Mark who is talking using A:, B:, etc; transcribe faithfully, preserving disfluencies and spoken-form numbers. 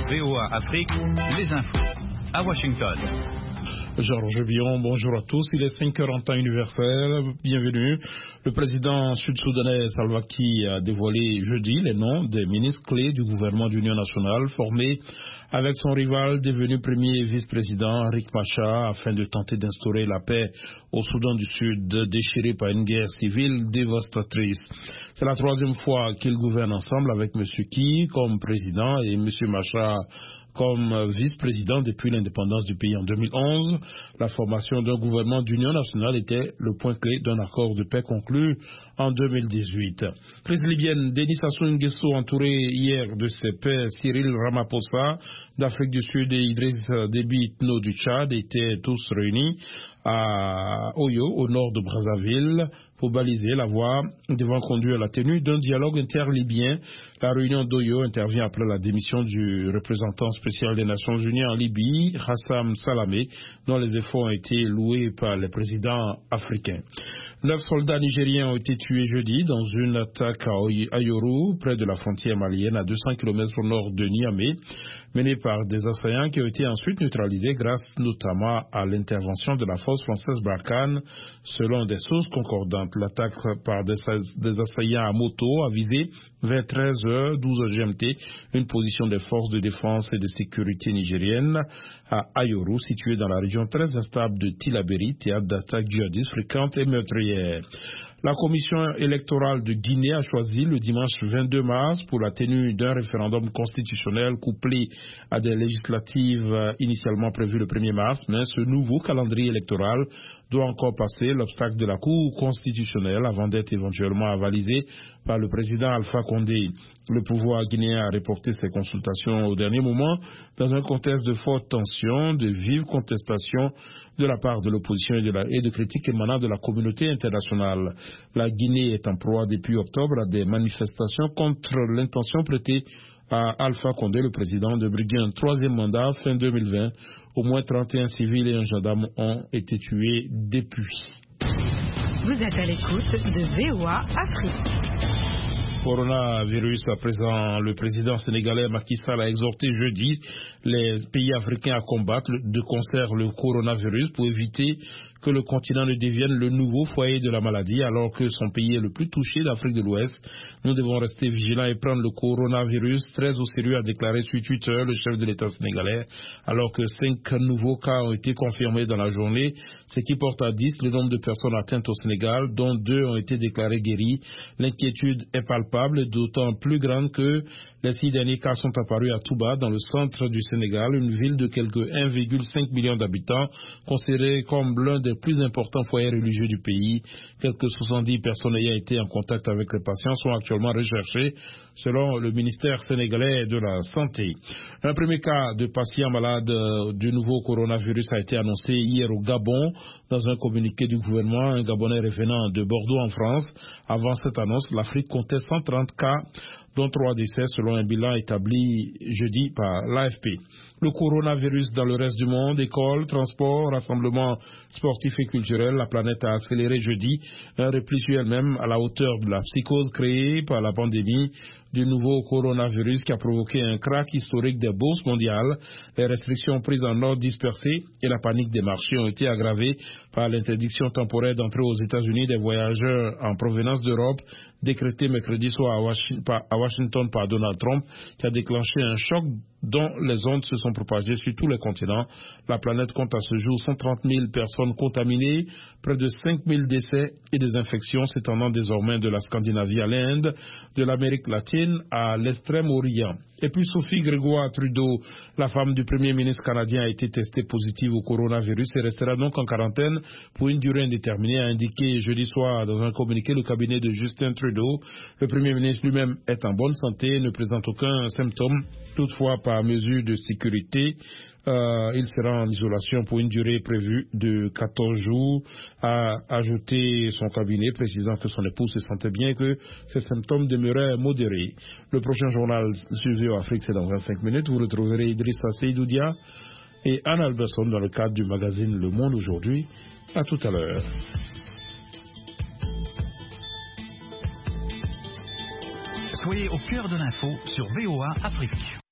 A: V O A Afrique, les infos. À Washington.
B: Georges Bion, bonjour à tous. Il est cinq heures en temps universel. Bienvenue. Le président sud-soudanais Salva Kiir a dévoilé jeudi les noms des ministres clés du gouvernement d'union nationale formé avec son rival devenu premier vice-président Riek Machar afin de tenter d'instaurer la paix au Soudan du Sud déchiré par une guerre civile dévastatrice. C'est la troisième fois qu'ils gouvernent ensemble avec M. Kiir comme président et M. Machar comme vice-président depuis l'indépendance du pays en deux mille onze. La formation d'un gouvernement d'union nationale était le point clé d'un accord de paix conclu en deux mille dix-huit. Crise libyenne, Denis Sassou Nguesso entouré hier de ses pairs Cyril Ramaphosa d'Afrique du Sud et Idriss Déby Itno du Tchad étaient tous réunis à Oyo, au nord de Brazzaville, pour baliser la voie devant conduire à la tenue d'un dialogue inter-libyen. La réunion d'Oyo intervient après la démission du représentant spécial des Nations Unies en Libye, Hassam Salamé, dont les efforts ont été loués par les présidents africains. Neuf soldats nigériens ont été tués jeudi dans une attaque à Ayoru, près de la frontière malienne, à deux cents kilomètres au nord de Niamey, menée par des assaillants qui ont été ensuite neutralisés grâce notamment à l'intervention de la force française Barkhane, selon des sources concordantes. L'attaque par des, des assaillants à moto a visé vers treize heures, douze heures G M T, une position des forces de défense et de sécurité nigériennes à Ayoru, située dans la région très instable de Tillabéri, théâtre d'attaques djihadistes fréquentes et meurtrières. La commission électorale de Guinée a choisi le dimanche vingt-deux mars pour la tenue d'un référendum constitutionnel couplé à des législatives initialement prévues le premier mars, mais ce nouveau calendrier électoral doit encore passer l'obstacle de la Cour constitutionnelle avant d'être éventuellement avalisé par le président Alpha Condé. Le pouvoir guinéen a reporté ses consultations au dernier moment dans un contexte de forte tension, de vives contestations de la part de l'opposition et de, la, et de critiques émanant de la communauté internationale. La Guinée est en proie depuis octobre à des manifestations contre l'intention prêtée à Alpha Condé, le président, de briguer un troisième mandat fin deux mille vingt. Au moins trente et un civils et un gendarme ont été tués depuis.
C: Vous êtes à l'écoute de V O A Afrique.
B: Coronavirus, à présent, le président sénégalais Macky Sall a exhorté jeudi les pays africains à combattre de concert le coronavirus pour éviter que le continent ne devienne le nouveau foyer de la maladie, alors que son pays est le plus touché d'Afrique de l'Ouest. Nous devons rester vigilants et prendre le coronavirus très au sérieux, a déclaré sur Twitter le chef de l'État sénégalais, alors que cinq nouveaux cas ont été confirmés dans la journée, ce qui porte à dix le nombre de personnes atteintes au Sénégal, dont deux ont été déclarées guéries. L'inquiétude est palpable, d'autant plus grande que les six derniers cas sont apparus à Touba, dans le centre du Sénégal, une ville de quelque un virgule cinq million d'habitants, considérée comme l'un des plus importants foyers religieux du pays. Quelques soixante-dix personnes ayant été en contact avec les patients sont actuellement recherchées, selon le ministère sénégalais de la Santé. Un premier cas de patient malade du nouveau coronavirus a été annoncé hier au Gabon, dans un communiqué du gouvernement, un Gabonais revenant de Bordeaux en France. Avant cette annonce, l'Afrique comptait cent trente cas, dont trois décès selon un bilan établi jeudi par l'A F P. Le coronavirus dans le reste du monde, écoles, transports, rassemblements sportifs et culturels, la planète a accéléré jeudi un repli sur elle-même à la hauteur de la psychose créée par la pandémie du nouveau coronavirus qui a provoqué un krach historique des bourses mondiales. Les restrictions prises en ordre dispersé et la panique des marchés ont été aggravées par l'interdiction temporaire d'entrée aux États-Unis des voyageurs en provenance d'Europe, décrétée mercredi soir à Washington par Donald Trump, qui a déclenché un choc dont les ondes se sont propagées sur tous les continents. La planète compte à ce jour cent trente mille personnes contaminées, près de cinq mille décès et des infections s'étendant désormais de la Scandinavie à l'Inde, de l'Amérique latine à l'Extrême-Orient. Et puis Sophie Grégoire Trudeau, la femme du Premier ministre canadien, a été testée positive au coronavirus et restera donc en quarantaine pour une durée indéterminée, a indiqué jeudi soir dans un communiqué le cabinet de Justin Trudeau. Le Premier ministre lui-même est en bonne santé et ne présente aucun symptôme. Toutefois, par mesure de sécurité, euh, il sera en isolation pour une durée prévue de quatorze jours, a ajouté son cabinet, précisant que son épouse se sentait bien et que ses symptômes demeuraient modérés. Le prochain journal sur V O A Afrique, c'est dans vingt-cinq minutes. Vous retrouverez Idrissa Seydoudia et Anne Alberson dans le cadre du magazine Le Monde aujourd'hui. À tout à l'heure.
A: Soyez au cœur de l'info sur V O A Afrique.